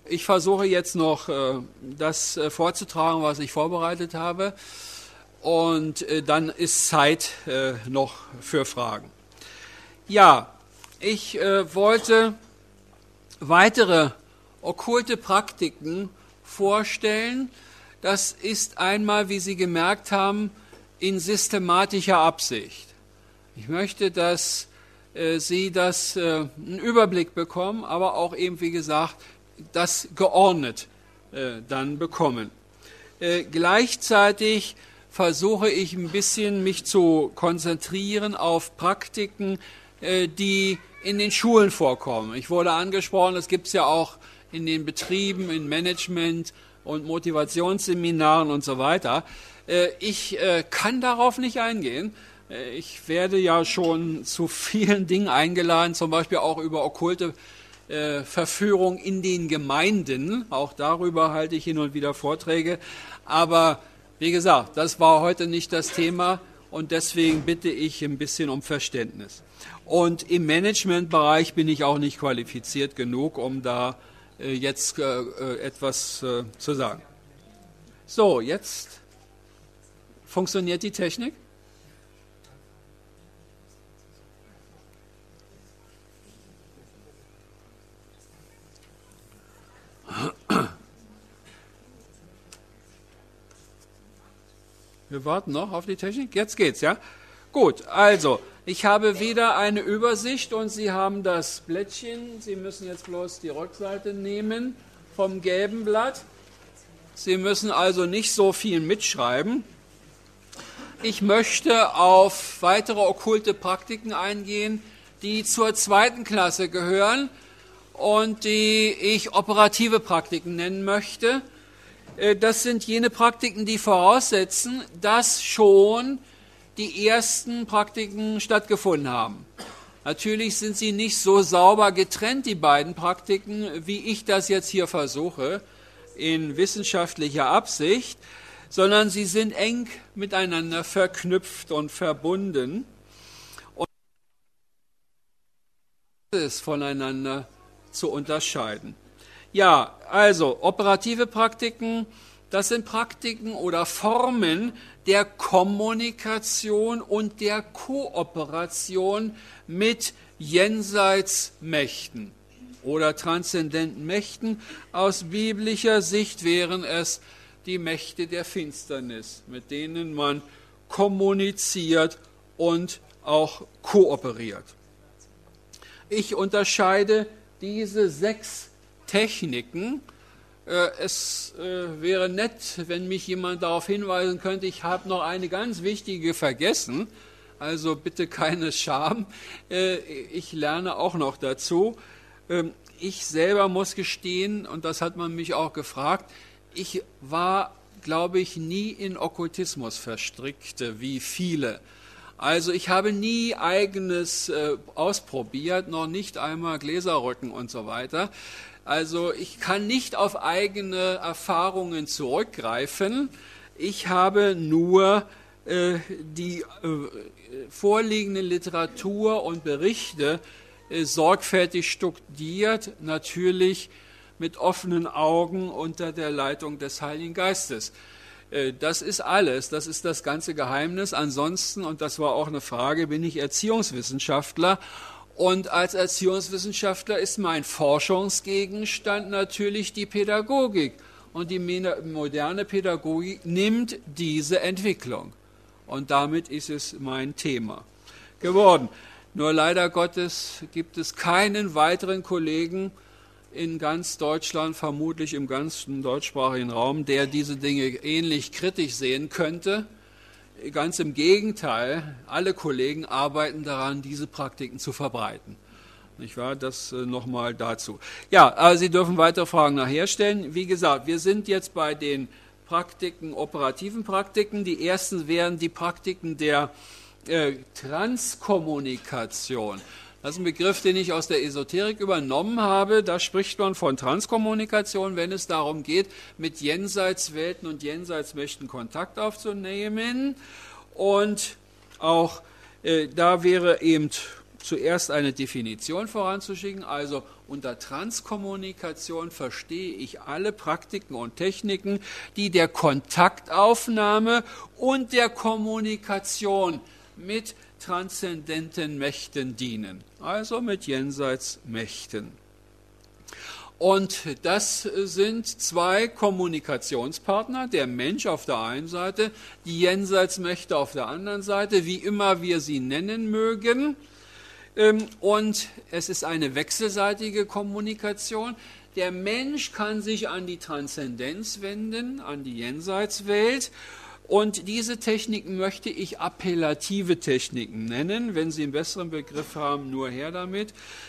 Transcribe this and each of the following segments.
Ich versuche jetzt noch das vorzutragen, was ich vorbereitet habe. Und dann ist Zeit noch für Fragen. Ja, ich wollte weitere okkulte Praktiken vorstellen. Das ist einmal, wie Sie gemerkt haben, in systematischer Absicht. Ich möchte, dass Sie einen Überblick bekommen, aber auch eben, wie gesagt, das geordnet dann bekommen. Gleichzeitig versuche ich ein bisschen mich zu konzentrieren auf Praktiken, die in den Schulen vorkommen. Ich wurde angesprochen, das gibt es ja auch in den Betrieben, in Management und Motivationsseminaren und so weiter. Ich kann darauf nicht eingehen. Ich werde ja schon zu vielen Dingen eingeladen, zum Beispiel auch über okkulte Verführung in den Gemeinden. Auch darüber halte ich hin und wieder Vorträge. Aber wie gesagt, das war heute nicht das Thema und deswegen bitte ich ein bisschen um Verständnis. Und im Managementbereich bin ich auch nicht qualifiziert genug, um da jetzt etwas zu sagen. So, jetzt funktioniert die Technik. Wir warten noch auf die Technik. Jetzt geht's, ja? Gut, also, ich habe wieder eine Übersicht und Sie haben das Blättchen. Sie müssen jetzt bloß die Rückseite nehmen vom gelben Blatt. Sie müssen also nicht so viel mitschreiben. Ich möchte auf weitere okkulte Praktiken eingehen, die zur 2. Klasse gehören und die ich operative Praktiken nennen möchte. Das sind jene Praktiken, die voraussetzen, dass schon die ersten Praktiken stattgefunden haben. Natürlich sind sie nicht so sauber getrennt, die beiden Praktiken, wie ich das jetzt hier versuche, in wissenschaftlicher Absicht, sondern sie sind eng miteinander verknüpft und verbunden. Und es ist voneinander zu unterscheiden. Ja, also operative Praktiken, das sind Praktiken oder Formen der Kommunikation und der Kooperation mit Jenseitsmächten oder transzendenten Mächten. Aus biblischer Sicht wären es die Mächte der Finsternis, mit denen man kommuniziert und auch kooperiert. Ich unterscheide diese 6 Techniken. Es wäre nett, wenn mich jemand darauf hinweisen könnte, ich habe noch eine ganz wichtige vergessen, also bitte keine Scham, ich lerne auch noch dazu. Ich selber muss gestehen, und das hat man mich auch gefragt, ich war, glaube ich, nie in Okkultismus verstrickt, wie viele. Also ich habe nie eigenes ausprobiert, noch nicht einmal Gläserrücken und so weiter. Also ich kann nicht auf eigene Erfahrungen zurückgreifen. Ich habe nur die vorliegende Literatur und Berichte sorgfältig studiert, natürlich mit offenen Augen unter der Leitung des Heiligen Geistes. Das ist alles, das ist das ganze Geheimnis. Ansonsten, und das war auch eine Frage, bin ich Erziehungswissenschaftler. Und als Erziehungswissenschaftler ist mein Forschungsgegenstand natürlich die Pädagogik. Und die moderne Pädagogik nimmt diese Entwicklung. Und damit ist es mein Thema geworden. Nur leider Gottes gibt es keinen weiteren Kollegen in ganz Deutschland, vermutlich im ganzen deutschsprachigen Raum, der diese Dinge ähnlich kritisch sehen könnte. Ganz im Gegenteil, alle Kollegen arbeiten daran, diese Praktiken zu verbreiten. Nicht wahr? Das nochmal dazu. Ja, aber Sie dürfen weitere Fragen nachher stellen. Wie gesagt, wir sind jetzt bei den Praktiken, operativen Praktiken. Die ersten wären die Praktiken der Transkommunikation. Das ist ein Begriff, den ich aus der Esoterik übernommen habe. Da spricht man von Transkommunikation, wenn es darum geht, mit Jenseitswelten und Jenseitsmächten Kontakt aufzunehmen. Und auch da wäre eben zuerst eine Definition voranzuschicken, also Unter Transkommunikation verstehe ich alle Praktiken und Techniken, die der Kontaktaufnahme und der Kommunikation mit transzendenten Mächten dienen, also mit Jenseitsmächten. Und das sind zwei Kommunikationspartner, der Mensch auf der einen Seite, die Jenseitsmächte auf der anderen Seite, wie immer wir sie nennen mögen. Und es ist eine wechselseitige Kommunikation. Der Mensch kann sich an die Transzendenz wenden, an die Jenseitswelt. Und diese Techniken möchte ich appellative Techniken nennen. Wenn Sie einen besseren Begriff haben, nur her damit.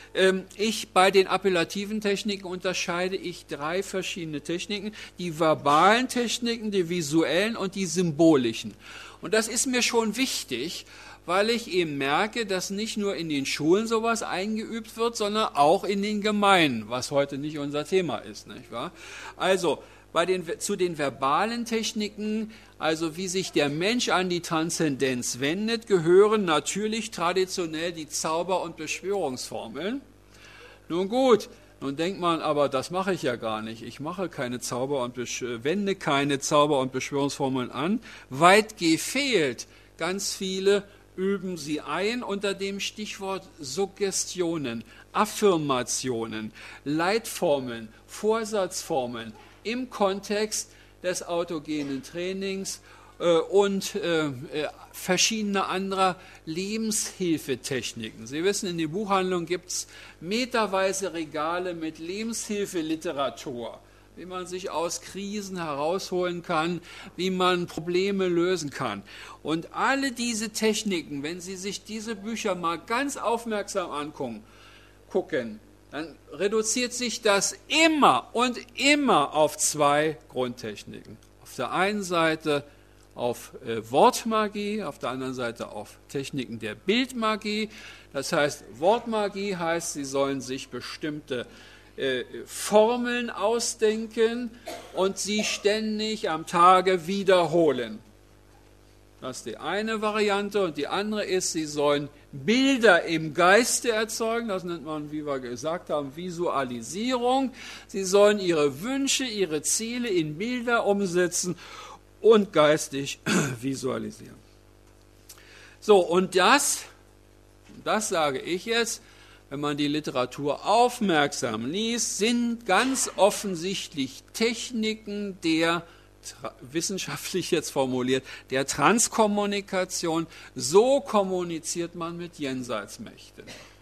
Bei den appellativen Techniken unterscheide ich 3 verschiedene Techniken. Die verbalen Techniken, die visuellen und die symbolischen. Und das ist mir schon wichtig, weil ich eben merke, dass nicht nur in den Schulen sowas eingeübt wird, sondern auch in den Gemeinden, was heute nicht unser Thema ist, nicht wahr? Also, zu den verbalen Techniken, also wie sich der Mensch an die Transzendenz wendet, gehören natürlich traditionell die Zauber- und Beschwörungsformeln. Nun gut, nun denkt man, aber das mache ich ja gar nicht. Ich mache keine wende keine Zauber- und Beschwörungsformeln an. Weit gefehlt, ganz viele üben sie ein unter dem Stichwort Suggestionen, Affirmationen, Leitformeln, Vorsatzformeln im Kontext des autogenen Trainings und verschiedene anderer Lebenshilfetechniken. Sie wissen, in den Buchhandlungen gibt es meterweise Regale mit Lebenshilfeliteratur, wie man sich aus Krisen herausholen kann, wie man Probleme lösen kann. Und alle diese Techniken, wenn Sie sich diese Bücher mal ganz aufmerksam angucken, dann reduziert sich das immer und immer auf 2 Grundtechniken. Auf der einen Seite auf Wortmagie, auf der anderen Seite auf Techniken der Bildmagie. Das heißt, Wortmagie heißt, Sie sollen sich bestimmte Formeln ausdenken und sie ständig am Tage wiederholen. Das ist die eine Variante. Und die andere ist, Sie sollen Bilder im Geiste erzeugen. Das nennt man, wie wir gesagt haben, Visualisierung. Sie sollen Ihre Wünsche, Ihre Ziele in Bilder umsetzen und geistig visualisieren. So, und das sage ich jetzt, wenn man die Literatur aufmerksam liest, sind ganz offensichtlich Techniken der, wissenschaftlich jetzt formuliert, der Transkommunikation. So kommuniziert man mit Jenseitsmächten.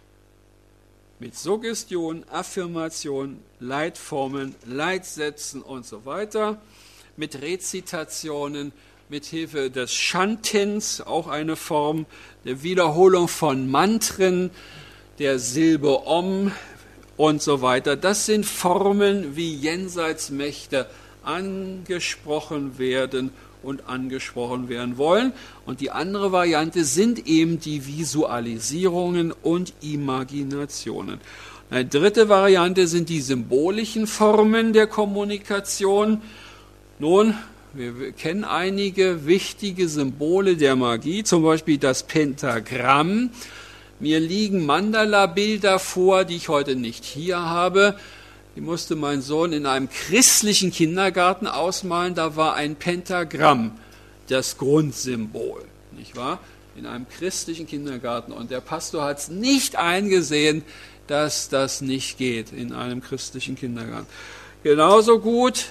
Mit Suggestion, Affirmation, Leitformeln, Leitsätzen und so weiter. Mit Rezitationen, mit Hilfe des Chantens, auch eine Form der Wiederholung von Mantren, der Silbe Om und so weiter. Das sind Formen, wie Jenseitsmächte angesprochen werden und angesprochen werden wollen. Und die andere Variante sind eben die Visualisierungen und Imaginationen. Eine dritte Variante sind die symbolischen Formen der Kommunikation. Nun, wir kennen einige wichtige Symbole der Magie, zum Beispiel das Pentagramm. Mir liegen Mandala-Bilder vor, die ich heute nicht hier habe. Die musste mein Sohn in einem christlichen Kindergarten ausmalen. Da war ein Pentagramm das Grundsymbol, nicht wahr? In einem christlichen Kindergarten. Und der Pastor hat es nicht eingesehen, dass das nicht geht in einem christlichen Kindergarten. Genauso gut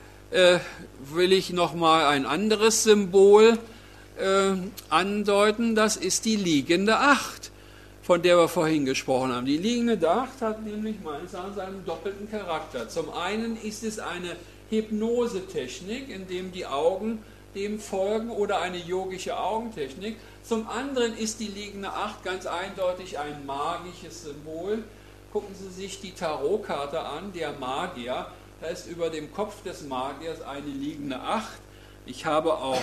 will ich nochmal ein anderes Symbol andeuten. Das ist die liegende Acht, von der wir vorhin gesprochen haben. Die liegende Acht hat nämlich meines Erachtens einen doppelten Charakter. Zum einen ist es eine Hypnosetechnik, in dem die Augen dem folgen, oder eine yogische Augentechnik. Zum anderen ist die liegende Acht ganz eindeutig ein magisches Symbol. Gucken Sie sich die Tarotkarte an, der Magier. Da ist über dem Kopf des Magiers eine liegende Acht. Ich habe auch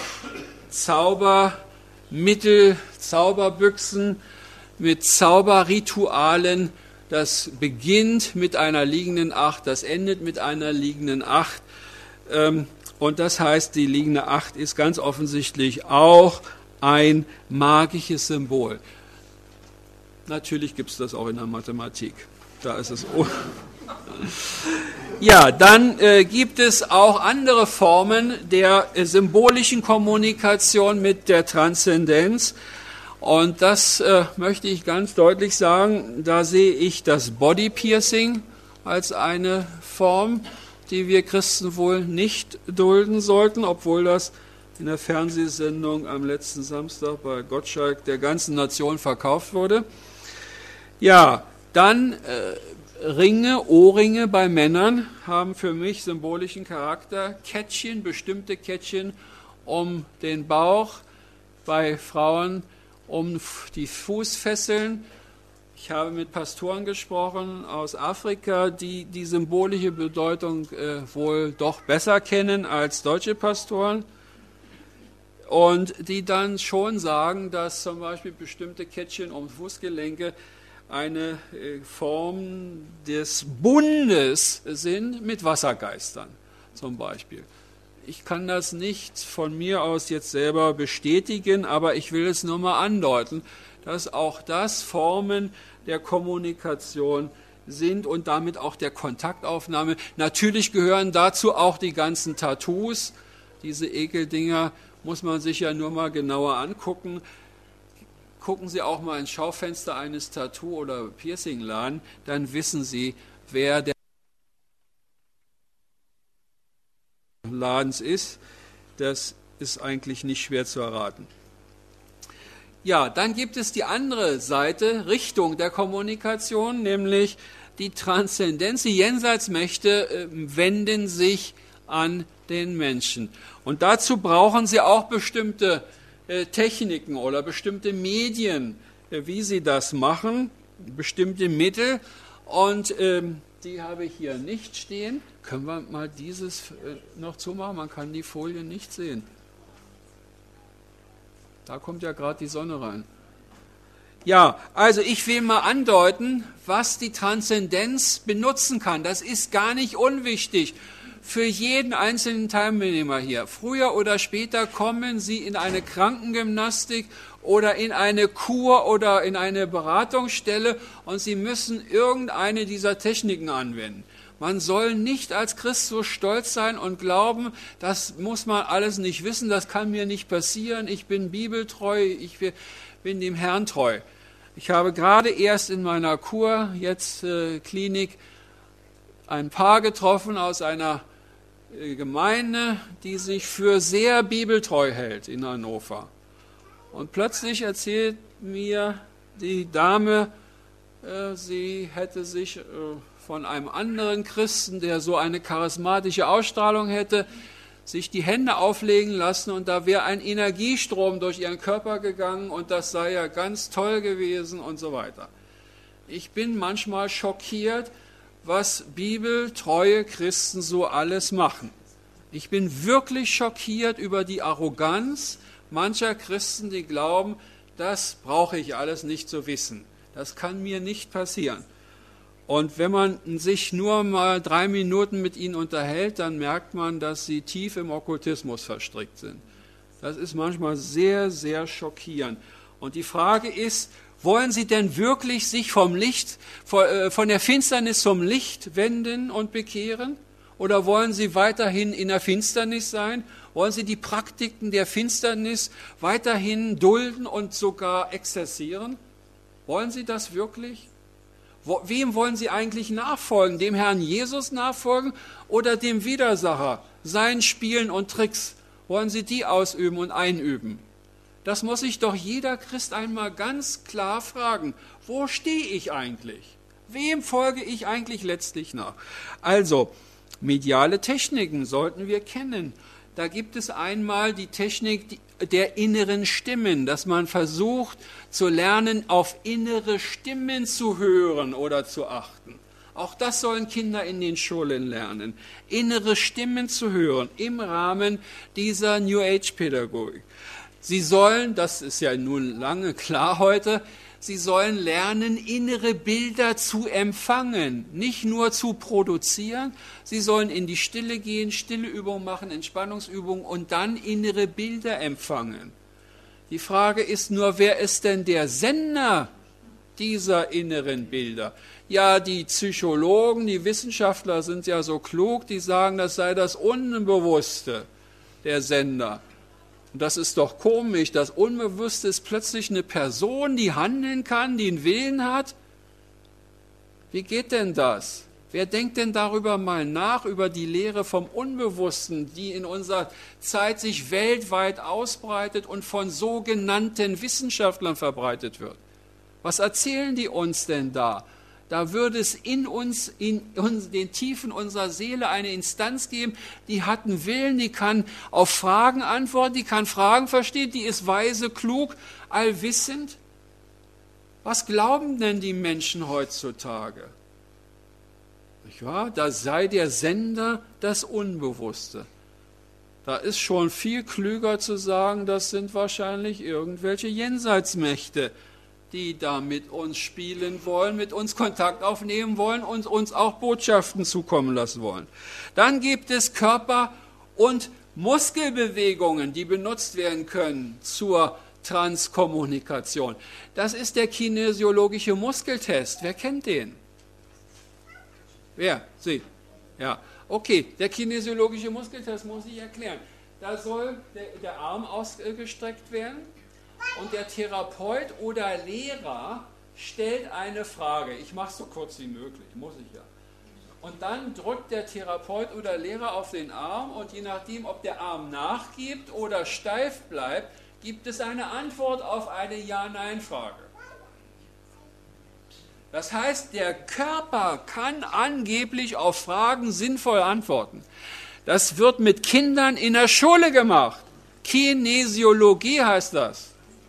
Zaubermittel, Zauberbüchsen mit Zauberritualen. Das beginnt mit einer liegenden Acht, das endet mit einer liegenden Acht. Und das heißt, die liegende Acht ist ganz offensichtlich auch ein magisches Symbol. Natürlich gibt es das auch in der Mathematik. Da ist es. Ja, dann gibt es auch andere Formen der symbolischen Kommunikation mit der Transzendenz. Und das möchte ich ganz deutlich sagen. Da sehe ich das Body Piercing als eine Form, die wir Christen wohl nicht dulden sollten, obwohl das in der Fernsehsendung am letzten Samstag bei Gottschalk der ganzen Nation verkauft wurde. Ja, dann Ringe, Ohrringe bei Männern haben für mich symbolischen Charakter. Kettchen, bestimmte Kettchen um den Bauch, bei Frauen um die Fußfesseln. Ich habe mit Pastoren gesprochen aus Afrika, die die symbolische Bedeutung wohl doch besser kennen als deutsche Pastoren. Und die dann schon sagen, dass zum Beispiel bestimmte Kettchen um Fußgelenke eine Form des Bundes sind mit Wassergeistern zum Beispiel. Ich kann das nicht von mir aus jetzt selber bestätigen, aber ich will es nur mal andeuten, dass auch das Formen der Kommunikation sind und damit auch der Kontaktaufnahme. Natürlich gehören dazu auch die ganzen Tattoos. Diese Ekeldinger muss man sich ja nur mal genauer angucken. Gucken Sie auch mal ins Schaufenster eines Tattoo- oder Piercingladen, dann wissen Sie, wer der Ladens ist. Das ist eigentlich nicht schwer zu erraten. Ja, dann gibt es die andere Seite, Richtung der Kommunikation, nämlich die Transzendenz. Die Jenseitsmächte wenden sich an den Menschen. Und dazu brauchen sie auch bestimmte Techniken oder bestimmte Medien, wie sie das machen, bestimmte Mittel. Und die habe ich hier nicht stehen. Können wir mal dieses noch zumachen? Man kann die Folie nicht sehen. Da kommt ja gerade die Sonne rein. Ja, also ich will mal andeuten, was die Transzendenz benutzen kann. Das ist gar nicht unwichtig für jeden einzelnen Teilnehmer hier. Früher oder später kommen Sie in eine Krankengymnastik oder in eine Kur oder in eine Beratungsstelle und Sie müssen irgendeine dieser Techniken anwenden. Man soll nicht als Christ so stolz sein und glauben, das muss man alles nicht wissen, das kann mir nicht passieren, ich bin bibeltreu, ich bin dem Herrn treu. Ich habe gerade erst in meiner Kur, jetzt Klinik, ein Paar getroffen aus einer Gemeinde, die sich für sehr bibeltreu hält in Hannover. Und plötzlich erzählt mir die Dame, sie hätte sich von einem anderen Christen, der so eine charismatische Ausstrahlung hätte, sich die Hände auflegen lassen und da wäre ein Energiestrom durch ihren Körper gegangen und das sei ja ganz toll gewesen und so weiter. Ich bin manchmal schockiert, was bibeltreue Christen so alles machen. Ich bin wirklich schockiert über die Arroganz mancher Christen, die glauben, das brauche ich alles nicht zu wissen. Das kann mir nicht passieren. Und wenn man sich nur mal 3 Minuten mit ihnen unterhält, dann merkt man, dass sie tief im Okkultismus verstrickt sind. Das ist manchmal sehr, sehr schockierend. Und die Frage ist, wollen Sie denn wirklich sich vom Licht, von der Finsternis zum Licht wenden und bekehren? Oder wollen Sie weiterhin in der Finsternis sein? Wollen Sie die Praktiken der Finsternis weiterhin dulden und sogar exzessieren? Wollen Sie das wirklich? Wem wollen Sie eigentlich nachfolgen? Dem Herrn Jesus nachfolgen oder dem Widersacher? Seinen Spielen und Tricks? Wollen Sie die ausüben und einüben? Das muss sich doch jeder Christ einmal ganz klar fragen. Wo stehe ich eigentlich? Wem folge ich eigentlich letztlich nach? Also, mediale Techniken sollten wir kennen. Da gibt es einmal die Technik der inneren Stimmen, dass man versucht zu lernen, auf innere Stimmen zu hören oder zu achten. Auch das sollen Kinder in den Schulen lernen, innere Stimmen zu hören im Rahmen dieser New Age-Pädagogik. Sie sollen, das ist ja nun lange klar heute, sie sollen lernen, innere Bilder zu empfangen, nicht nur zu produzieren. Sie sollen in die Stille gehen, Stilleübungen machen, Entspannungsübungen und dann innere Bilder empfangen. Die Frage ist nur, wer ist denn der Sender dieser inneren Bilder. Ja, die Psychologen, die Wissenschaftler sind ja so klug, die sagen, das sei das Unbewusste der Sender. Und das ist doch komisch, das Unbewusste ist plötzlich eine Person, die handeln kann, die einen Willen hat. Wie geht denn das? Wer denkt denn darüber mal nach, über die Lehre vom Unbewussten, die in unserer Zeit sich weltweit ausbreitet und von sogenannten Wissenschaftlern verbreitet wird? Was erzählen die uns denn da? Da würde es in den Tiefen unserer Seele eine Instanz geben, die hat einen Willen, die kann auf Fragen antworten, die kann Fragen verstehen, die ist weise, klug, allwissend. Was glauben denn die Menschen heutzutage? Nicht wahr? Da sei der Sender das Unbewusste. Da ist schon viel klüger zu sagen, das sind wahrscheinlich irgendwelche Jenseitsmächte, die da mit uns spielen wollen, mit uns Kontakt aufnehmen wollen und uns auch Botschaften zukommen lassen wollen. Dann gibt es Körper- und Muskelbewegungen, die benutzt werden können zur Transkommunikation. Das ist der kinesiologische Muskeltest. Wer kennt den? Wer? Sie? Ja. Okay, der kinesiologische Muskeltest muss ich erklären. Da soll der Arm ausgestreckt werden. Und der Therapeut oder Lehrer stellt eine Frage. Ich mache es so kurz wie möglich, muss ich ja. Und dann drückt der Therapeut oder Lehrer auf den Arm und je nachdem, ob der Arm nachgibt oder steif bleibt, gibt es eine Antwort auf eine Ja-Nein-Frage. Das heißt, der Körper kann angeblich auf Fragen sinnvoll antworten. Das wird mit Kindern in der Schule gemacht. Kinesiologie heißt das.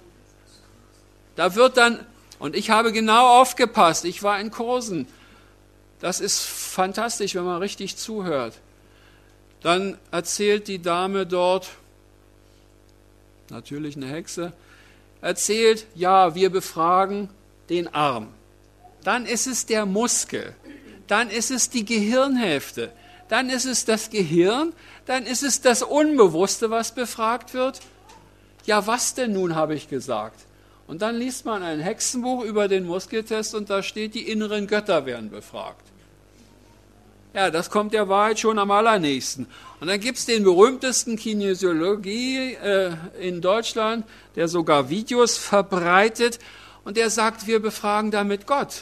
Da wird dann, und ich habe genau aufgepasst, ich war in Kursen, das ist fantastisch, wenn man richtig zuhört. Dann erzählt die Dame dort, natürlich eine Hexe, erzählt, ja, wir befragen den Arm. Dann ist es der Muskel, dann ist es die Gehirnhälfte, dann ist es das Gehirn, dann ist es das Unbewusste, was befragt wird. Ja, was denn nun, habe ich gesagt. Und dann liest man ein Hexenbuch über den Muskeltest und da steht, die inneren Götter werden befragt. Ja, das kommt der Wahrheit schon am allernächsten. Und dann gibt es den berühmtesten Kinesiologie in Deutschland, der sogar Videos verbreitet und der sagt, wir befragen damit Gott.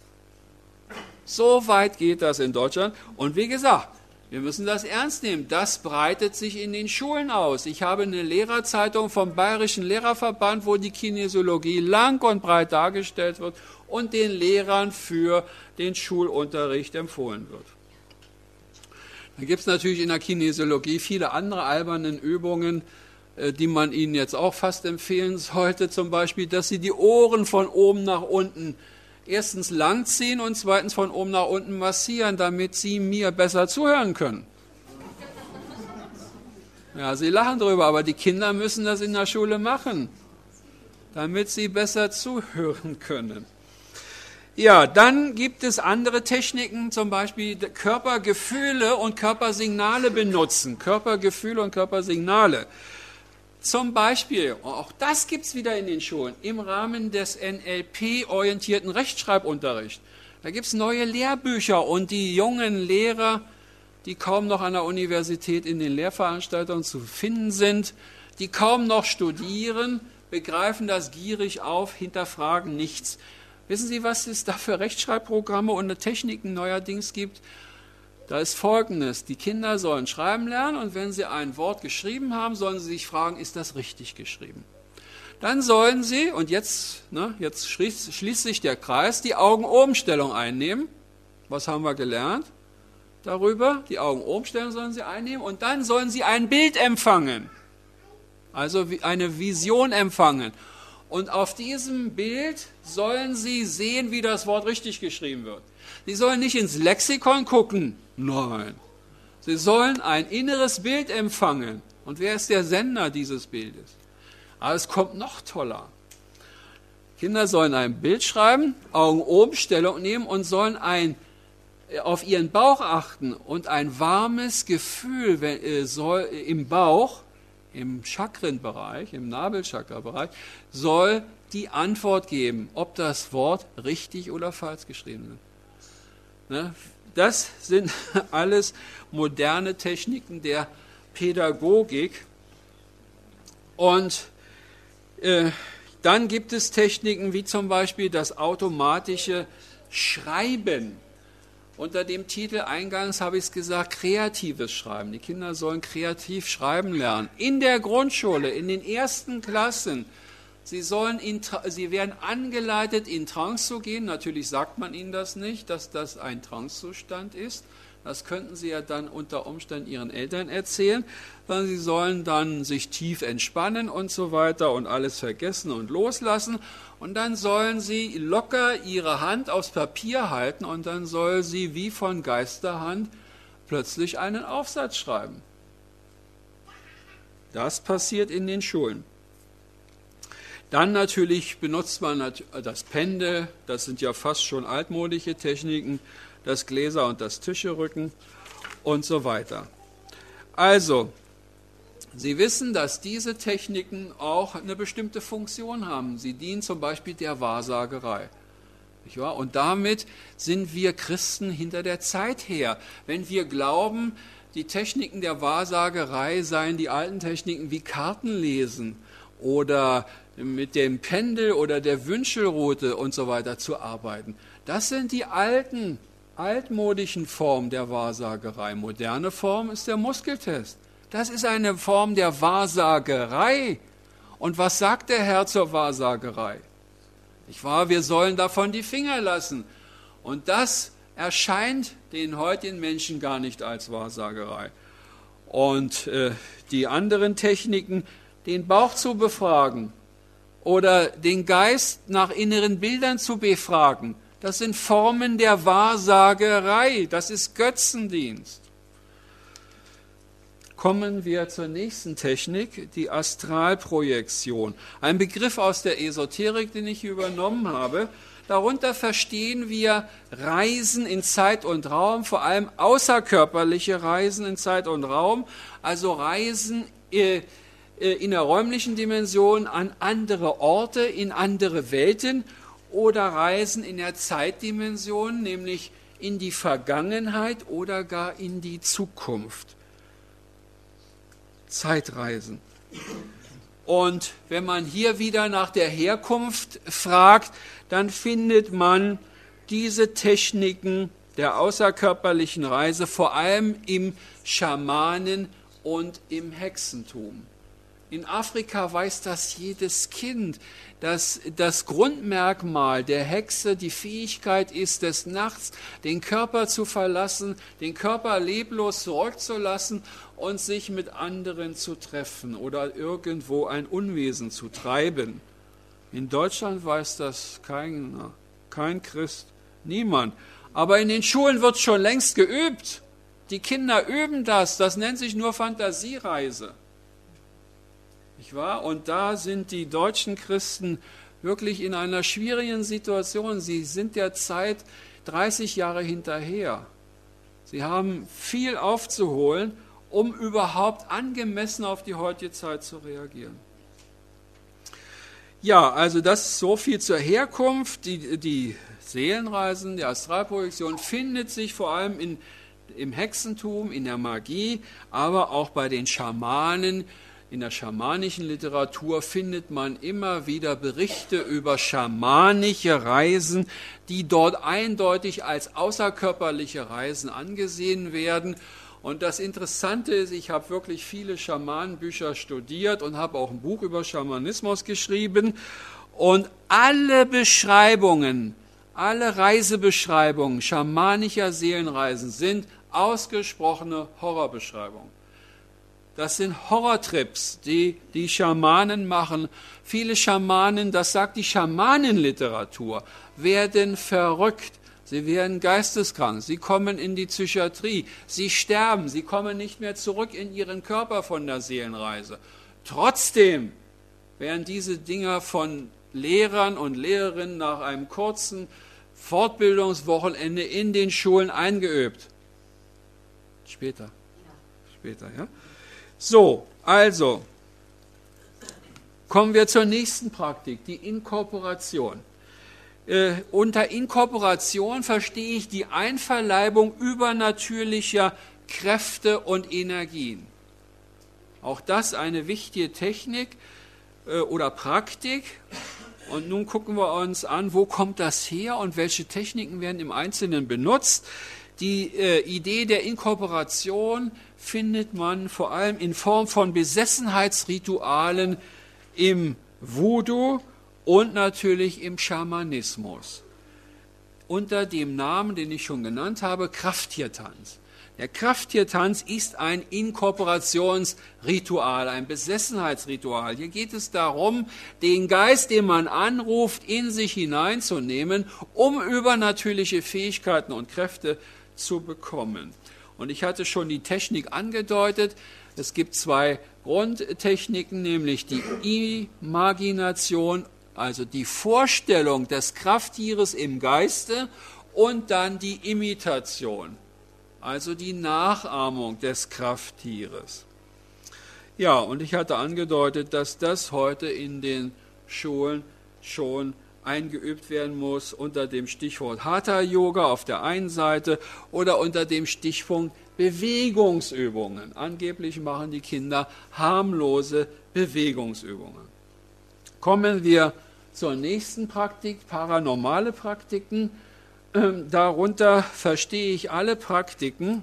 So weit geht das in Deutschland. Und wie gesagt, wir müssen das ernst nehmen. Das breitet sich in den Schulen aus. Ich habe eine Lehrerzeitung vom Bayerischen Lehrerverband, wo die Kinesiologie lang und breit dargestellt wird und den Lehrern für den Schulunterricht empfohlen wird. Dann gibt es natürlich in der Kinesiologie viele andere alberne Übungen, die man Ihnen jetzt auch fast empfehlen sollte. Zum Beispiel, dass Sie die Ohren von oben nach unten erstens langziehen und zweitens von oben nach unten massieren, damit Sie mir besser zuhören können. Ja, Sie lachen drüber, aber die Kinder müssen das in der Schule machen, damit sie besser zuhören können. Ja, dann gibt es andere Techniken, zum Beispiel Körpergefühle und Körpersignale benutzen. Körpergefühle und Körpersignale. Zum Beispiel, auch das gibt es wieder in den Schulen, im Rahmen des NLP-orientierten Rechtschreibunterrichts. Da gibt es neue Lehrbücher und die jungen Lehrer, die kaum noch an der Universität in den Lehrveranstaltungen zu finden sind, die kaum noch studieren, begreifen das gierig auf, hinterfragen nichts. Wissen Sie, was es da für Rechtschreibprogramme und Techniken neuerdings gibt? Da ist Folgendes, die Kinder sollen schreiben lernen und wenn sie ein Wort geschrieben haben, sollen sie sich fragen, ist das richtig geschrieben? Dann sollen sie, und jetzt schließt sich der Kreis, die Augen-Oben-Stellung einnehmen. Was haben wir gelernt darüber? Die Augen-Oben-Stellung sollen sie einnehmen und dann sollen sie ein Bild empfangen, also eine Vision empfangen. Und auf diesem Bild sollen sie sehen, wie das Wort richtig geschrieben wird. Sie sollen nicht ins Lexikon gucken, nein. Sie sollen ein inneres Bild empfangen. Und wer ist der Sender dieses Bildes? Aber es kommt noch toller. Kinder sollen ein Bild schreiben, Augen oben, Stellung nehmen und sollen auf ihren Bauch achten und ein warmes Gefühl im Bauch, im Chakrenbereich, im Nabelchakra-Bereich, soll die Antwort geben, ob das Wort richtig oder falsch geschrieben ist. Ne? Das sind alles moderne Techniken der Pädagogik. Und dann gibt es Techniken wie zum Beispiel das automatische Schreiben. Unter dem Titel eingangs habe ich es gesagt, kreatives Schreiben. Die Kinder sollen kreativ schreiben lernen. In der Grundschule, in den ersten Klassen. Sie werden angeleitet, in Trance zu gehen. Natürlich sagt man ihnen das nicht, dass das ein Trancezustand ist. Das könnten sie ja dann unter Umständen ihren Eltern erzählen. Sondern sie sollen dann sich tief entspannen und so weiter und alles vergessen und loslassen. Und dann sollen sie locker ihre Hand aufs Papier halten und dann soll sie wie von Geisterhand plötzlich einen Aufsatz schreiben. Das passiert in den Schulen. Dann natürlich benutzt man das Pendel, das sind ja fast schon altmodische Techniken, das Gläser- und das Tischerücken und so weiter. Also, Sie wissen, dass diese Techniken auch eine bestimmte Funktion haben. Sie dienen zum Beispiel der Wahrsagerei. Nicht wahr? Und damit sind wir Christen hinter der Zeit her. Wenn wir glauben, die Techniken der Wahrsagerei seien die alten Techniken wie Kartenlesen oder mit dem Pendel oder der Wünschelrute und so weiter zu arbeiten. Das sind die altmodischen Formen der Wahrsagerei. Moderne Form ist der Muskeltest. Das ist eine Form der Wahrsagerei. Und was sagt der Herr zur Wahrsagerei? Nicht wahr? Wir sollen davon die Finger lassen. Und das erscheint den heutigen Menschen gar nicht als Wahrsagerei. Und die anderen Techniken, den Bauch zu befragen oder den Geist nach inneren Bildern zu befragen, das sind Formen der Wahrsagerei. Das ist Götzendienst. Kommen wir zur nächsten Technik, die Astralprojektion. Ein Begriff aus der Esoterik, den ich übernommen habe. Darunter verstehen wir Reisen in Zeit und Raum, vor allem außerkörperliche Reisen in Zeit und Raum, also Reisen in der räumlichen Dimension an andere Orte, in andere Welten oder Reisen in der Zeitdimension, nämlich in die Vergangenheit oder gar in die Zukunft. Zeitreisen. Und wenn man hier wieder nach der Herkunft fragt, dann findet man diese Techniken der außerkörperlichen Reise vor allem im Schamanen- und im Hexentum. In Afrika weiß das jedes Kind, dass das Grundmerkmal der Hexe die Fähigkeit ist, des Nachts den Körper zu verlassen, den Körper leblos zurückzulassen und sich mit anderen zu treffen oder irgendwo ein Unwesen zu treiben. In Deutschland weiß das kein Christ, niemand. Aber in den Schulen wird schon längst geübt. Die Kinder üben das nennt sich nur Fantasiereise. Nicht wahr? Und da sind die deutschen Christen wirklich in einer schwierigen Situation. Sie sind der Zeit 30 Jahre hinterher. Sie haben viel aufzuholen, um überhaupt angemessen auf die heutige Zeit zu reagieren. Ja, also das ist so viel zur Herkunft. Die Seelenreisen, die Astralprojektion findet sich vor allem im Hexentum, in der Magie, aber auch bei den Schamanen. In der schamanischen Literatur findet man immer wieder Berichte über schamanische Reisen, die dort eindeutig als außerkörperliche Reisen angesehen werden. Und das Interessante ist, ich habe wirklich viele Schamanenbücher studiert und habe auch ein Buch über Schamanismus geschrieben. Und alle Reisebeschreibungen schamanischer Seelenreisen sind ausgesprochene Horrorbeschreibungen. Das sind Horrortrips, die Schamanen machen. Viele Schamanen, das sagt die Schamanenliteratur, werden verrückt. Sie werden geisteskrank. Sie kommen in die Psychiatrie. Sie sterben. Sie kommen nicht mehr zurück in ihren Körper von der Seelenreise. Trotzdem werden diese Dinger von Lehrern und Lehrerinnen nach einem kurzen Fortbildungswochenende in den Schulen eingeübt. Später, ja? So, also, Kommen wir zur nächsten Praktik, die Inkorporation. Unter Inkorporation verstehe ich die Einverleibung übernatürlicher Kräfte und Energien. Auch das eine wichtige Technik oder Praktik. Und nun gucken wir uns an, wo kommt das her und welche Techniken werden im Einzelnen benutzt. Die Idee der Inkorporation findet man vor allem in Form von Besessenheitsritualen im Voodoo und natürlich im Schamanismus. Unter dem Namen, den ich schon genannt habe, Krafttiertanz. Der Krafttiertanz ist ein Inkorporationsritual, ein Besessenheitsritual. Hier geht es darum, den Geist, den man anruft, in sich hineinzunehmen, um übernatürliche Fähigkeiten und Kräfte zu bekommen. Und ich hatte schon die Technik angedeutet. Es gibt zwei Grundtechniken, nämlich die Imagination, also die Vorstellung des Krafttieres im Geiste, und dann die Imitation, also die Nachahmung des Krafttieres. Ja, und ich hatte angedeutet, dass das heute in den Schulen schon eingeübt werden muss unter dem Stichwort Hatha-Yoga auf der einen Seite oder unter dem Stichpunkt Bewegungsübungen. Angeblich machen die Kinder harmlose Bewegungsübungen. Kommen wir zur nächsten Praktik, paranormale Praktiken. Darunter verstehe ich alle Praktiken.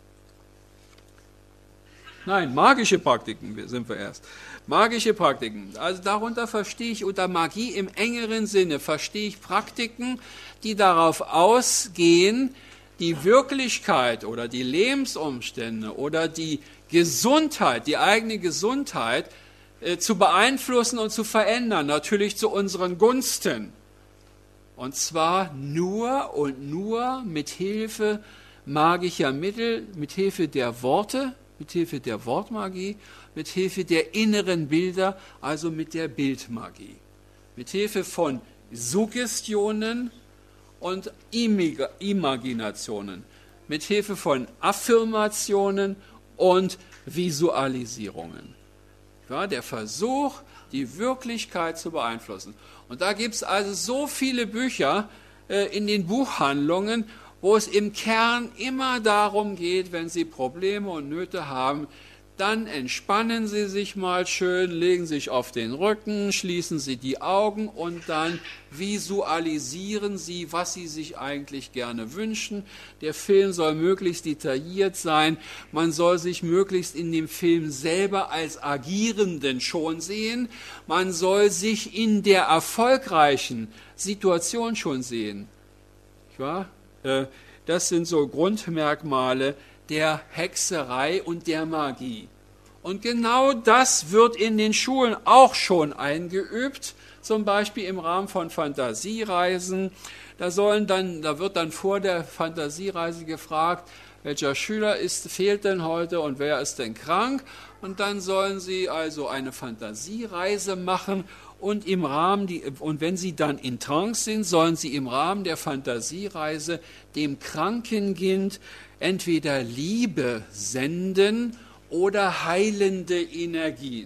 Nein, magische Praktiken sind wir erst. Magische Praktiken. Also darunter verstehe ich unter Magie im engeren Sinne, verstehe ich Praktiken, die darauf ausgehen, die Wirklichkeit oder die Lebensumstände oder die Gesundheit, die eigene Gesundheit zu beeinflussen und zu verändern, natürlich zu unseren Gunsten. Und zwar nur und nur mit Hilfe magischer Mittel, mit Hilfe der Worte, mit Hilfe der Wortmagie, mit Hilfe der inneren Bilder, also mit der Bildmagie. Mit Hilfe von Suggestionen und Imaginationen, mit Hilfe von Affirmationen und Visualisierungen. Ja, der Versuch, die Wirklichkeit zu beeinflussen. Und da gibt es also so viele Bücher in den Buchhandlungen, wo es im Kern immer darum geht, wenn Sie Probleme und Nöte haben, dann entspannen Sie sich mal schön, legen sich auf den Rücken, schließen Sie die Augen und dann visualisieren Sie, was Sie sich eigentlich gerne wünschen. Der Film soll möglichst detailliert sein. Man soll sich möglichst in dem Film selber als Agierenden schon sehen. Man soll sich in der erfolgreichen Situation schon sehen. Nicht wahr? Das sind so Grundmerkmale der Hexerei und der Magie. Und genau das wird in den Schulen auch schon eingeübt, zum Beispiel im Rahmen von Fantasiereisen. Da wird dann vor der Fantasiereise gefragt, welcher Schüler fehlt denn heute und wer ist denn krank? Und dann sollen sie also eine Fantasiereise machen und wenn sie dann in Trance sind, sollen sie im Rahmen der Fantasiereise dem kranken Kind entweder Liebe senden oder heilende Energien.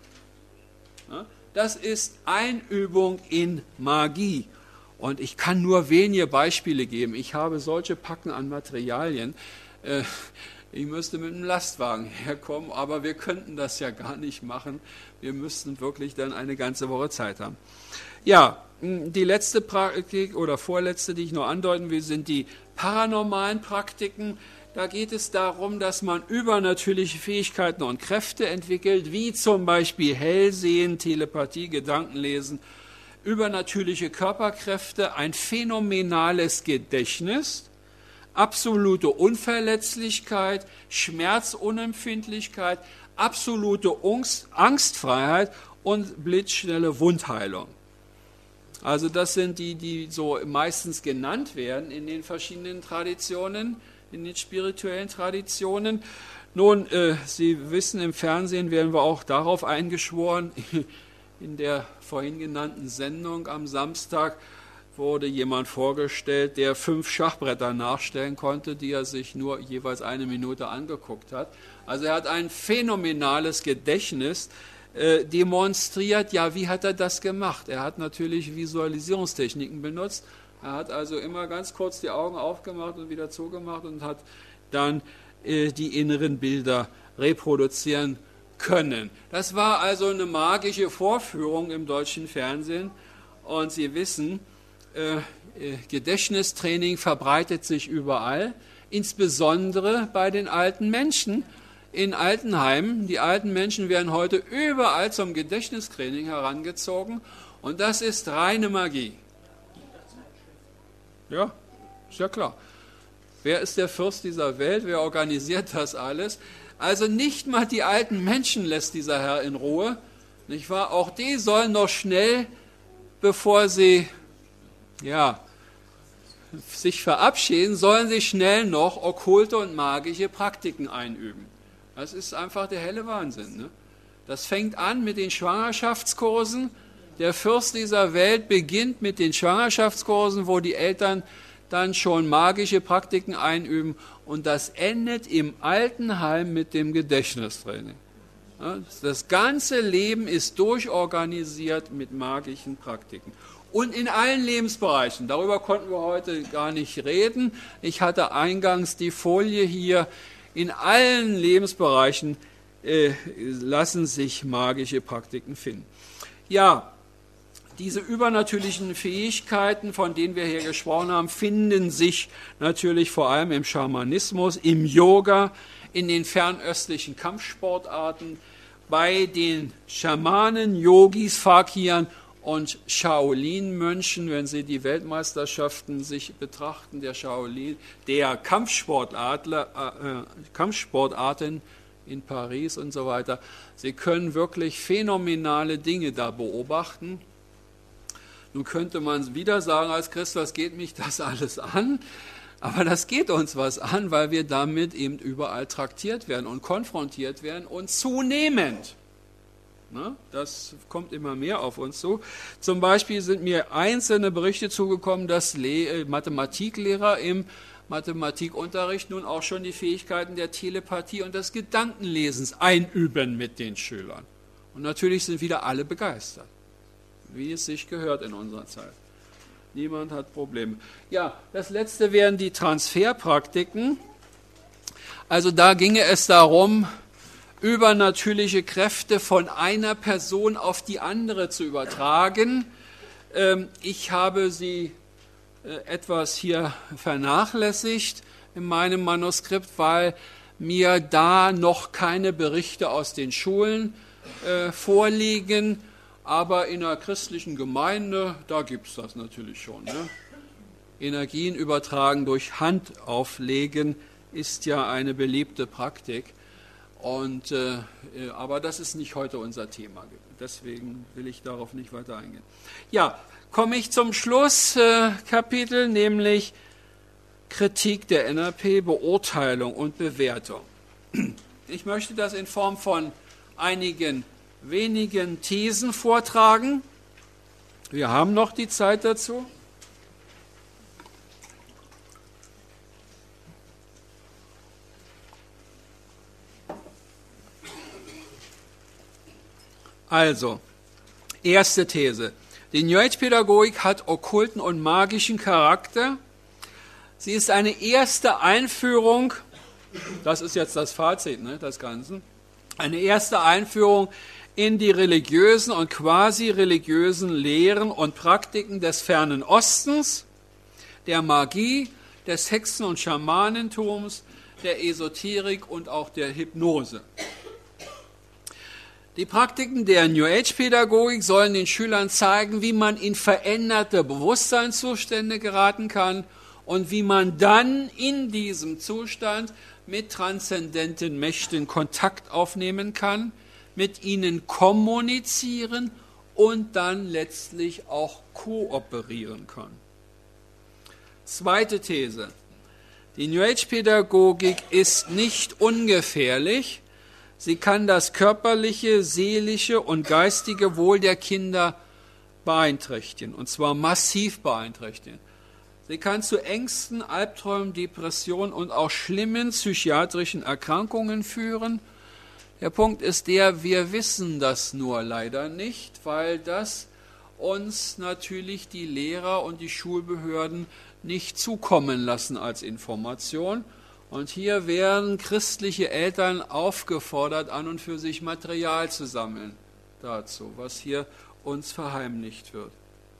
Das ist Einübung in Magie. Und ich kann nur wenige Beispiele geben. Ich habe solche Packen an Materialien. Ich müsste mit einem Lastwagen herkommen, aber wir könnten das ja gar nicht machen. Wir müssten wirklich dann eine ganze Woche Zeit haben. Ja, die letzte Praktik oder vorletzte, die ich noch andeuten will, sind die paranormalen Praktiken. Da geht es darum, dass man übernatürliche Fähigkeiten und Kräfte entwickelt, wie zum Beispiel Hellsehen, Telepathie, Gedankenlesen, übernatürliche Körperkräfte, ein phänomenales Gedächtnis, absolute Unverletzlichkeit, Schmerzunempfindlichkeit, absolute Angstfreiheit und blitzschnelle Wundheilung. Also das sind die so meistens genannt werden in den verschiedenen Traditionen, in den spirituellen Traditionen. Nun, Sie wissen, im Fernsehen werden wir auch darauf eingeschworen. In der vorhin genannten Sendung am Samstag wurde jemand vorgestellt, der 5 Schachbretter nachstellen konnte, die er sich nur jeweils 1 Minute angeguckt hat. Also er hat ein phänomenales Gedächtnis. demonstriert. Ja, wie hat er das gemacht? Er hat natürlich Visualisierungstechniken benutzt. Er hat also immer ganz kurz die Augen aufgemacht und wieder zugemacht und hat dann die inneren Bilder reproduzieren können. Das war also eine magische Vorführung im deutschen Fernsehen. Und Sie wissen, Gedächtnistraining verbreitet sich überall, insbesondere bei den alten Menschen in Altenheimen. Die alten Menschen werden heute überall zum Gedächtnistraining herangezogen und das ist reine Magie. Ja, ist ja klar. Wer ist der Fürst dieser Welt? Wer organisiert das alles? Also nicht mal die alten Menschen lässt dieser Herr in Ruhe, nicht wahr? Auch die sollen noch schnell, bevor sie sich verabschieden, sollen sie schnell noch okkulte und magische Praktiken einüben. Das ist einfach der helle Wahnsinn. Ne? Das fängt an mit den Schwangerschaftskursen. Der Fürst dieser Welt beginnt mit den Schwangerschaftskursen, wo die Eltern dann schon magische Praktiken einüben. Und das endet im Altenheim mit dem Gedächtnistraining. Das ganze Leben ist durchorganisiert mit magischen Praktiken. Und in allen Lebensbereichen, darüber konnten wir heute gar nicht reden. Ich hatte eingangs die Folie hier. In allen Lebensbereichen lassen sich magische Praktiken finden. Ja, diese übernatürlichen Fähigkeiten, von denen wir hier gesprochen haben, finden sich natürlich vor allem im Schamanismus, im Yoga, in den fernöstlichen Kampfsportarten, bei den Schamanen, Yogis, Fakiren und Shaolin-Mönchen, wenn Sie die Weltmeisterschaften sich betrachten, der Shaolin, der Kampfsportarten in Paris und so weiter. Sie können wirklich phänomenale Dinge da beobachten. Nun könnte man wieder sagen als Christ, was geht mich das alles an? Aber das geht uns was an, weil wir damit eben überall traktiert werden und konfrontiert werden und zunehmend. Das kommt immer mehr auf uns zu. Zum Beispiel sind mir einzelne Berichte zugekommen, dass Mathematiklehrer im Mathematikunterricht nun auch schon die Fähigkeiten der Telepathie und des Gedankenlesens einüben mit den Schülern. Und natürlich sind wieder alle begeistert, wie es sich gehört in unserer Zeit. Niemand hat Probleme. Ja, das letzte wären die Transferpraktiken. Also da ginge es darum, übernatürliche Kräfte von einer Person auf die andere zu übertragen. Ich habe sie etwas hier vernachlässigt in meinem Manuskript, weil mir da noch keine Berichte aus den Schulen vorliegen. Aber in einer christlichen Gemeinde, da gibt es das natürlich schon. Ne? Energien übertragen durch Handauflegen ist ja eine beliebte Praktik. Aber das ist nicht heute unser Thema. Deswegen will ich darauf nicht weiter eingehen. Ja, komme ich zum Schlusskapitel, nämlich Kritik der NRP, Beurteilung und Bewertung. Ich möchte das in Form von einigen wenigen Thesen vortragen. Wir haben noch die Zeit dazu. Also, erste These. Die New Age-Pädagogik hat okkulten und magischen Charakter. Sie ist eine erste Einführung, das ist jetzt das Fazit, ne, das Ganze, eine erste Einführung in die religiösen und quasi-religiösen Lehren und Praktiken des fernen Ostens, der Magie, des Hexen- und Schamanentums, der Esoterik und auch der Hypnose. Die Praktiken der New Age-Pädagogik sollen den Schülern zeigen, wie man in veränderte Bewusstseinszustände geraten kann und wie man dann in diesem Zustand mit transzendenten Mächten Kontakt aufnehmen kann, mit ihnen kommunizieren und dann letztlich auch kooperieren kann. Zweite These. Die New Age-Pädagogik ist nicht ungefährlich. Sie kann das körperliche, seelische und geistige Wohl der Kinder beeinträchtigen, und zwar massiv beeinträchtigen. Sie kann zu Ängsten, Albträumen, Depressionen und auch schlimmen psychiatrischen Erkrankungen führen. Der Punkt ist der, wir wissen das nur leider nicht, weil das uns natürlich die Lehrer und die Schulbehörden nicht zukommen lassen als Information. Und hier werden christliche Eltern aufgefordert, an und für sich Material zu sammeln dazu, was hier uns verheimlicht wird.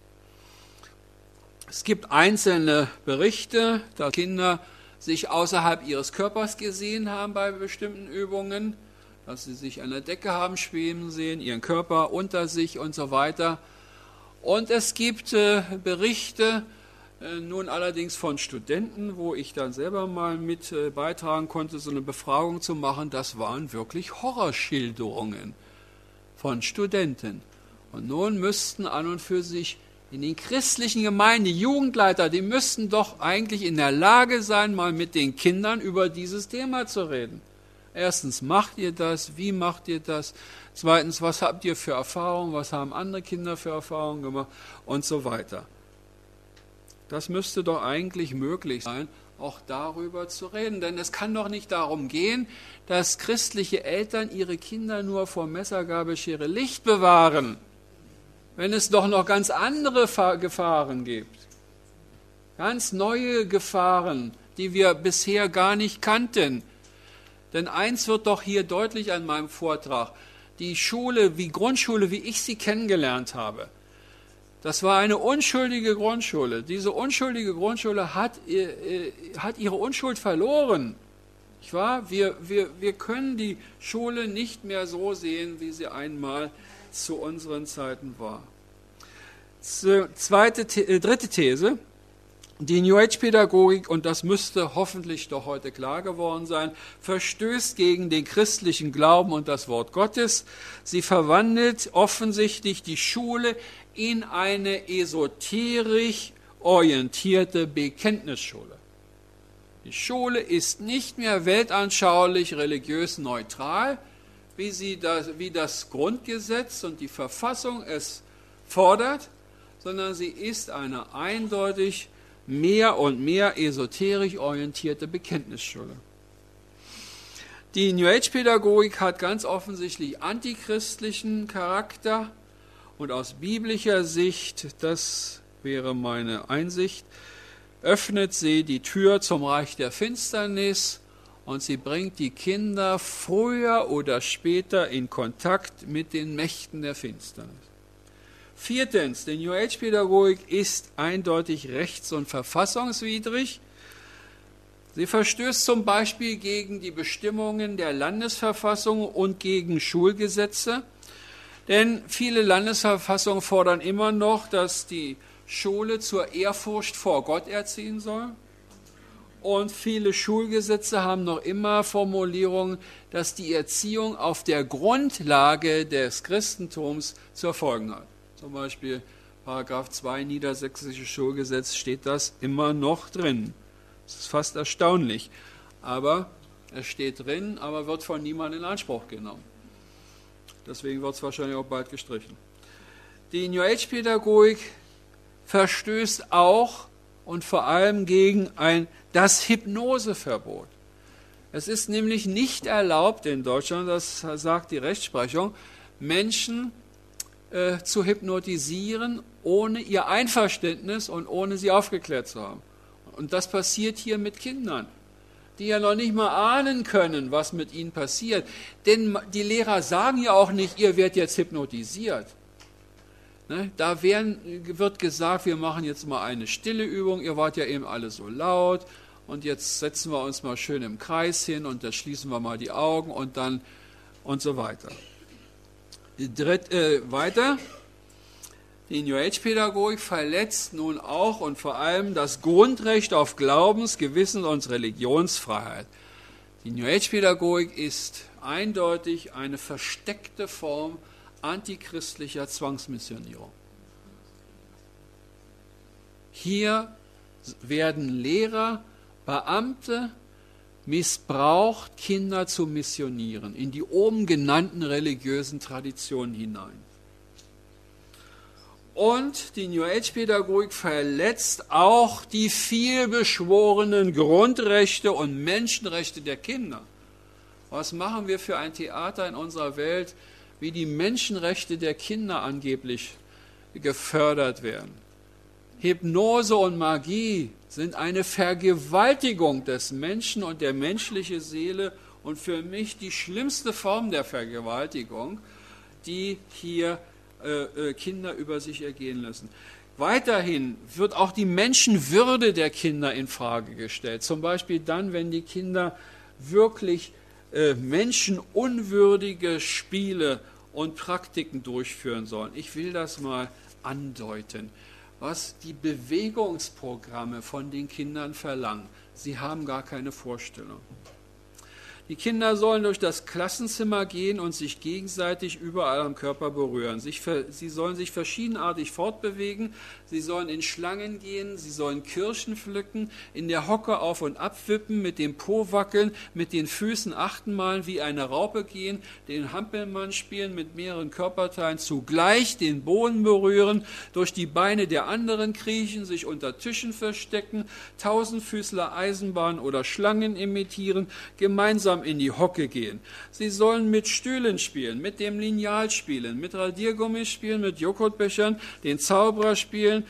Es gibt einzelne Berichte, dass Kinder sich außerhalb ihres Körpers gesehen haben bei bestimmten Übungen, dass sie sich an der Decke haben schweben sehen, ihren Körper unter sich und so weiter. Und es gibt Berichte, nun allerdings von Studenten, wo ich dann selber mal mit beitragen konnte, so eine Befragung zu machen. Das waren wirklich Horrorschilderungen von Studenten. Und nun müssten an und für sich in den christlichen Gemeinden, die Jugendleiter, die müssten doch eigentlich in der Lage sein, mal mit den Kindern über dieses Thema zu reden. Erstens, macht ihr das? Wie macht ihr das? Zweitens, was habt ihr für Erfahrungen? Was haben andere Kinder für Erfahrungen gemacht? Und so weiter. Das müsste doch eigentlich möglich sein, auch darüber zu reden. Denn es kann doch nicht darum gehen, dass christliche Eltern ihre Kinder nur vor Messer, Gabel, Schere, Licht bewahren, wenn es doch noch ganz andere Gefahren gibt. Ganz neue Gefahren, die wir bisher gar nicht kannten. Denn eins wird doch hier deutlich an meinem Vortrag. Die Schule, wie Grundschule, wie ich sie kennengelernt habe, das war eine unschuldige Grundschule. Diese unschuldige Grundschule hat ihre Unschuld verloren. Nicht wahr? Wir können die Schule nicht mehr so sehen, wie sie einmal zu unseren Zeiten war. Dritte These. Die New Age-Pädagogik, und das müsste hoffentlich doch heute klar geworden sein, verstößt gegen den christlichen Glauben und das Wort Gottes. Sie verwandelt offensichtlich die Schule in eine esoterisch orientierte Bekenntnisschule. Die Schule ist nicht mehr weltanschaulich, religiös neutral, wie das Grundgesetz und die Verfassung es fordert, sondern sie ist eine eindeutig mehr und mehr esoterisch orientierte Bekenntnisschule. Die New Age-Pädagogik hat ganz offensichtlich antichristlichen Charakter und aus biblischer Sicht, das wäre meine Einsicht, öffnet sie die Tür zum Reich der Finsternis und sie bringt die Kinder früher oder später in Kontakt mit den Mächten der Finsternis. Viertens, die New Age-Pädagogik ist eindeutig rechts- und verfassungswidrig. Sie verstößt zum Beispiel gegen die Bestimmungen der Landesverfassung und gegen Schulgesetze, denn viele Landesverfassungen fordern immer noch, dass die Schule zur Ehrfurcht vor Gott erziehen soll. Und viele Schulgesetze haben noch immer Formulierungen, dass die Erziehung auf der Grundlage des Christentums zu erfolgen hat. Zum Beispiel Paragraph 2 Niedersächsisches Schulgesetz steht das immer noch drin. Das ist fast erstaunlich. Aber es steht drin, aber wird von niemandem in Anspruch genommen. Deswegen wird es wahrscheinlich auch bald gestrichen. Die New Age-Pädagogik verstößt auch und vor allem gegen das Hypnoseverbot. Es ist nämlich nicht erlaubt in Deutschland, das sagt die Rechtsprechung, Menschen zu hypnotisieren, ohne ihr Einverständnis und ohne sie aufgeklärt zu haben. Und das passiert hier mit Kindern, die ja noch nicht mal ahnen können, was mit ihnen passiert. Denn die Lehrer sagen ja auch nicht, ihr werdet jetzt hypnotisiert. Ne? Da wird gesagt, wir machen jetzt mal eine stille Übung, ihr wart ja eben alle so laut und jetzt setzen wir uns mal schön im Kreis hin und da schließen wir mal die Augen und dann und so weiter. Weiter, die New Age-Pädagogik verletzt nun auch und vor allem das Grundrecht auf Glaubens-, Gewissens- und Religionsfreiheit. Die New Age-Pädagogik ist eindeutig eine versteckte Form antichristlicher Zwangsmissionierung. Hier werden Lehrer, Beamte missbraucht, Kinder zu missionieren, in die oben genannten religiösen Traditionen hinein. Und die New Age-Pädagogik verletzt auch die vielbeschworenen Grundrechte und Menschenrechte der Kinder. Was machen wir für ein Theater in unserer Welt, wie die Menschenrechte der Kinder angeblich gefördert werden? Hypnose und Magie sind eine Vergewaltigung des Menschen und der menschlichen Seele und für mich die schlimmste Form der Vergewaltigung, die hier Kinder über sich ergehen lassen. Weiterhin wird auch die Menschenwürde der Kinder in Frage gestellt. Zum Beispiel dann, wenn die Kinder wirklich menschenunwürdige Spiele und Praktiken durchführen sollen. Ich will das mal andeuten, was die Bewegungsprogramme von den Kindern verlangen. Sie haben gar keine Vorstellung. Die Kinder sollen durch das Klassenzimmer gehen und sich gegenseitig überall am Körper berühren. Sie sollen sich verschiedenartig fortbewegen, sie sollen in Schlangen gehen, sie sollen Kirschen pflücken, in der Hocke auf und ab wippen, mit dem Po wackeln, mit den Füßen achtenmal wie eine Raupe gehen, den Hampelmann spielen, mit mehreren Körperteilen zugleich den Boden berühren, durch die Beine der anderen kriechen, sich unter Tischen verstecken, Tausendfüßler Eisenbahn oder Schlangen imitieren, gemeinsam in die Hocke gehen. Sie sollen mit Stühlen spielen, mit dem Lineal spielen, mit Radiergummi spielen, mit Joghurtbechern, den Zauberer spielen.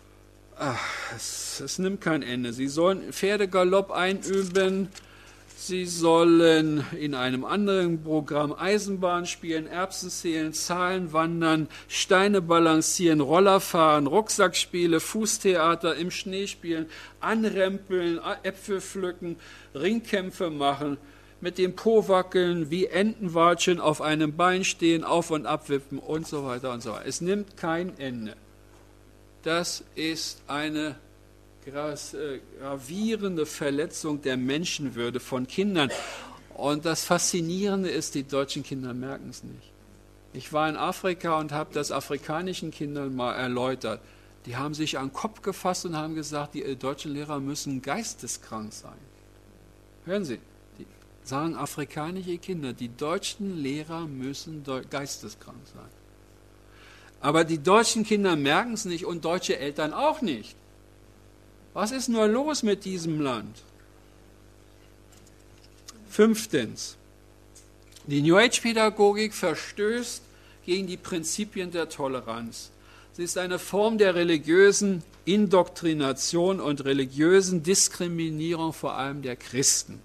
Es nimmt kein Ende. Sie sollen Pferdegalopp einüben. Sie sollen in einem anderen Programm Eisenbahn spielen, Erbsen zählen, Zahlen wandern, Steine balancieren, Roller fahren, Rucksackspiele, Fußtheater, im Schnee spielen, anrempeln, Äpfel pflücken, Ringkämpfe machen, mit dem Po wackeln, wie Entenwatschen, auf einem Bein stehen, auf und ab wippen und so weiter und so weiter. Es nimmt kein Ende. Das ist eine gravierende Verletzung der Menschenwürde von Kindern. Und das Faszinierende ist, die deutschen Kinder merken es nicht. Ich war in Afrika und habe das afrikanischen Kindern mal erläutert. Die haben sich an den Kopf gefasst und haben gesagt, die deutschen Lehrer müssen geisteskrank sein. Hören Sie, die sagen afrikanische Kinder, die deutschen Lehrer müssen geisteskrank sein. Aber die deutschen Kinder merken es nicht und deutsche Eltern auch nicht. Was ist nur los mit diesem Land? 5. Die New Age-Pädagogik verstößt gegen die Prinzipien der Toleranz. Sie ist eine Form der religiösen Indoktrination und religiösen Diskriminierung vor allem der Christen.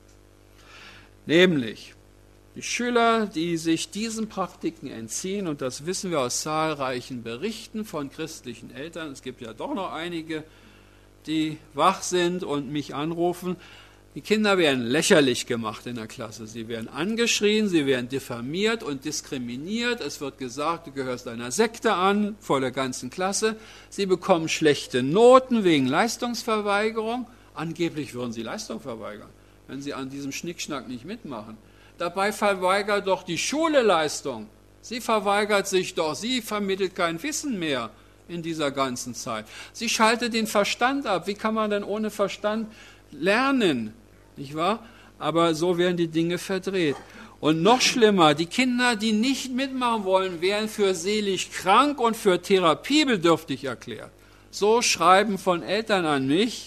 Nämlich die Schüler, die sich diesen Praktiken entziehen, und das wissen wir aus zahlreichen Berichten von christlichen Eltern, es gibt ja doch noch einige, die wach sind und mich anrufen, die Kinder werden lächerlich gemacht in der Klasse. Sie werden angeschrien, sie werden diffamiert und diskriminiert. Es wird gesagt, du gehörst einer Sekte an, vor der ganzen Klasse. Sie bekommen schlechte Noten wegen Leistungsverweigerung. Angeblich würden sie Leistung verweigern, wenn sie an diesem Schnickschnack nicht mitmachen. Dabei verweigert doch die Schule Leistung. Sie verweigert sich doch, sie vermittelt kein Wissen mehr in dieser ganzen Zeit. Sie schaltet den Verstand ab. Wie kann man denn ohne Verstand lernen? Nicht wahr? Aber so werden die Dinge verdreht. Und noch schlimmer, die Kinder, die nicht mitmachen wollen, werden für seelisch krank und für therapiebedürftig erklärt. So schreiben von Eltern an mich.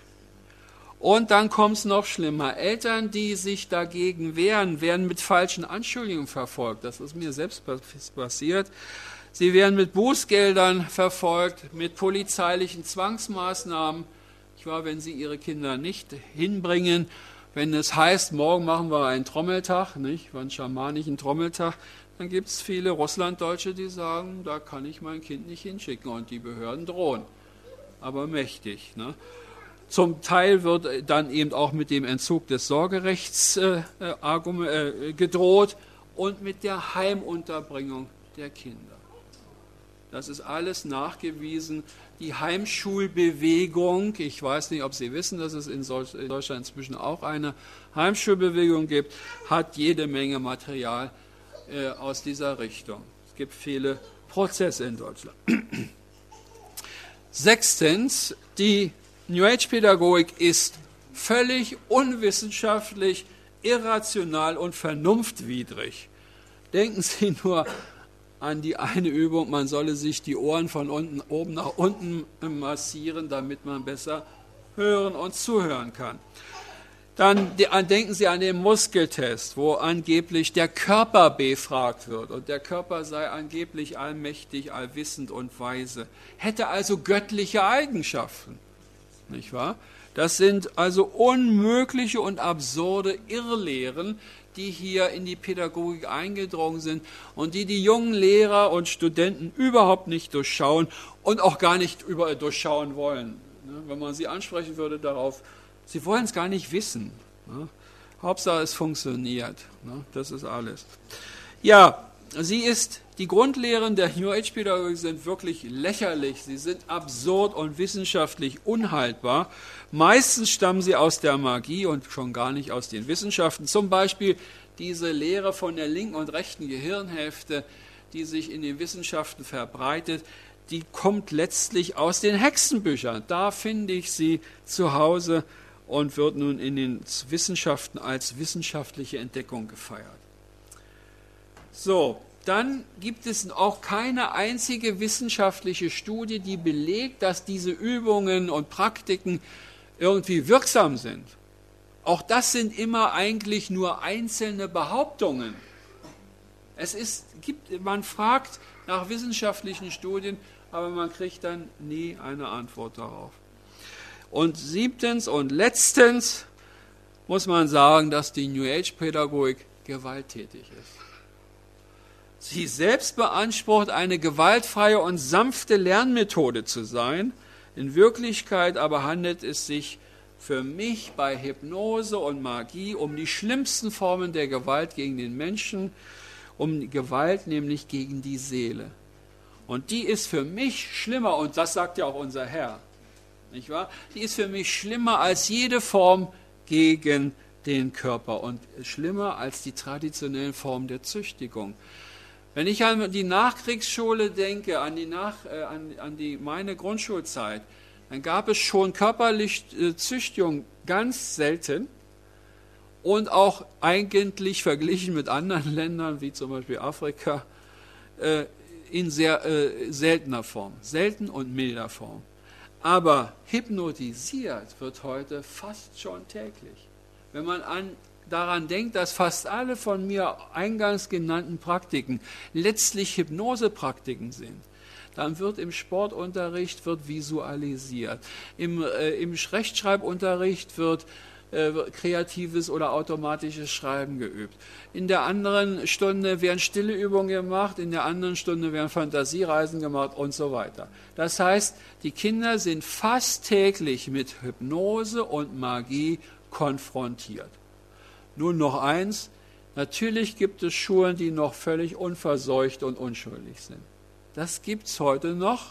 Und dann kommt es noch schlimmer. Eltern, die sich dagegen wehren, werden mit falschen Anschuldigungen verfolgt. Das ist mir selbst passiert. Sie werden mit Bußgeldern verfolgt, mit polizeilichen Zwangsmaßnahmen. Wenn sie ihre Kinder nicht hinbringen, wenn es heißt, morgen machen wir einen Trommeltag, nicht, einen schamanischen Trommeltag, dann gibt es viele Russlanddeutsche, die sagen, da kann ich mein Kind nicht hinschicken und die Behörden drohen. Aber mächtig. Ne? Zum Teil wird dann eben auch mit dem Entzug des Sorgerechts gedroht und mit der Heimunterbringung der Kinder. Das ist alles nachgewiesen. Die Heimschulbewegung, ich weiß nicht, ob Sie wissen, dass es in Deutschland inzwischen auch eine Heimschulbewegung gibt, hat jede Menge Material aus dieser Richtung. Es gibt viele Prozesse in Deutschland. 6. Die New Age-Pädagogik ist völlig unwissenschaftlich, irrational und vernunftwidrig. Denken Sie nur an die eine Übung, man solle sich die Ohren von oben nach unten massieren, damit man besser hören und zuhören kann. Dann denken Sie an den Muskeltest, wo angeblich der Körper befragt wird und der Körper sei angeblich allmächtig, allwissend und weise. Hätte also göttliche Eigenschaften, nicht wahr? Das sind also unmögliche und absurde Irrlehren, die hier in die Pädagogik eingedrungen sind und die jungen Lehrer und Studenten überhaupt nicht durchschauen und auch gar nicht durchschauen wollen. Wenn man sie ansprechen würde darauf, sie wollen es gar nicht wissen. Hauptsache es funktioniert. Das ist alles. Ja, die Grundlehren der New Age Pädagogik sind wirklich lächerlich. Sie sind absurd und wissenschaftlich unhaltbar. Meistens stammen sie aus der Magie und schon gar nicht aus den Wissenschaften. Zum Beispiel diese Lehre von der linken und rechten Gehirnhälfte, die sich in den Wissenschaften verbreitet, die kommt letztlich aus den Hexenbüchern. Da finde ich sie zu Hause und wird nun in den Wissenschaften als wissenschaftliche Entdeckung gefeiert. So, dann gibt es auch keine einzige wissenschaftliche Studie, die belegt, dass diese Übungen und Praktiken irgendwie wirksam sind. Auch das sind immer eigentlich nur einzelne Behauptungen. Man fragt nach wissenschaftlichen Studien, aber man kriegt dann nie eine Antwort darauf. Und 7. und letztens muss man sagen, dass die New Age Pädagogik gewalttätig ist. Sie selbst beansprucht, eine gewaltfreie und sanfte Lernmethode zu sein. In Wirklichkeit aber handelt es sich für mich bei Hypnose und Magie um die schlimmsten Formen der Gewalt gegen den Menschen, um die Gewalt nämlich gegen die Seele. Und die ist für mich schlimmer, und das sagt ja auch unser Herr, nicht wahr? Die ist für mich schlimmer als jede Form gegen den Körper und schlimmer als die traditionellen Formen der Züchtigung. Wenn ich an die Nachkriegsschule denke, an meine Grundschulzeit, dann gab es schon körperliche Züchtigung ganz selten und auch eigentlich verglichen mit anderen Ländern, wie zum Beispiel Afrika, in sehr seltener Form, selten und milder Form. Aber hypnotisiert wird heute fast schon täglich. Wenn man daran denkt, dass fast alle von mir eingangs genannten Praktiken letztlich Hypnosepraktiken sind, dann wird im Sportunterricht visualisiert. Im Rechtschreibunterricht wird kreatives oder automatisches Schreiben geübt. In der anderen Stunde werden stille Übungen gemacht, in der anderen Stunde werden Fantasiereisen gemacht und so weiter. Das heißt, die Kinder sind fast täglich mit Hypnose und Magie konfrontiert. Nun noch eins, natürlich gibt es Schulen, die noch völlig unverseucht und unschuldig sind. Das gibt es heute noch,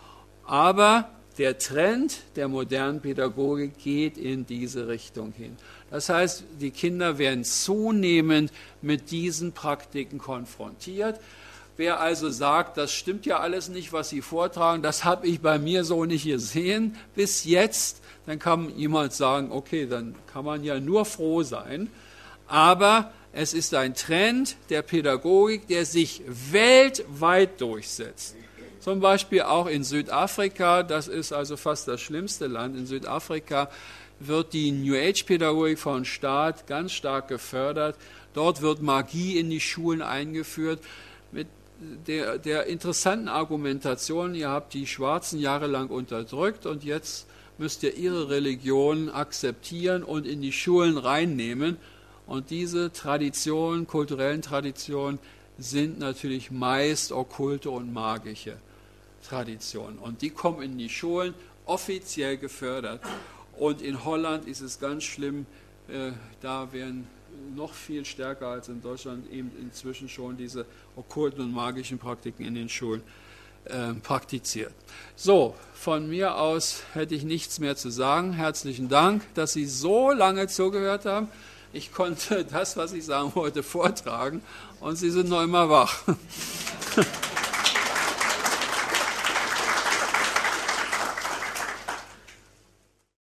aber der Trend der modernen Pädagogik geht in diese Richtung hin. Das heißt, die Kinder werden zunehmend mit diesen Praktiken konfrontiert. Wer also sagt, das stimmt ja alles nicht, was Sie vortragen, das habe ich bei mir so nicht gesehen bis jetzt, dann kann jemand sagen, okay, dann kann man ja nur froh sein. Aber es ist ein Trend der Pädagogik, der sich weltweit durchsetzt. Zum Beispiel auch in Südafrika, das ist also fast das schlimmste Land. In Südafrika wird die New Age Pädagogik vom Staat ganz stark gefördert. Dort wird Magie in die Schulen eingeführt mit der interessanten Argumentation, ihr habt die Schwarzen jahrelang unterdrückt und jetzt müsst ihr ihre Religion akzeptieren und in die Schulen reinnehmen. Und diese Traditionen, kulturellen Traditionen, sind natürlich meist okkulte und magische Traditionen. Und die kommen in die Schulen offiziell gefördert. Und in Holland ist es ganz schlimm, da werden noch viel stärker als in Deutschland eben inzwischen schon diese okkulten und magischen Praktiken in den Schulen praktiziert. So, von mir aus hätte ich nichts mehr zu sagen. Herzlichen Dank, dass Sie so lange zugehört haben. Ich konnte das, was ich sagen wollte, vortragen und Sie sind noch immer wach.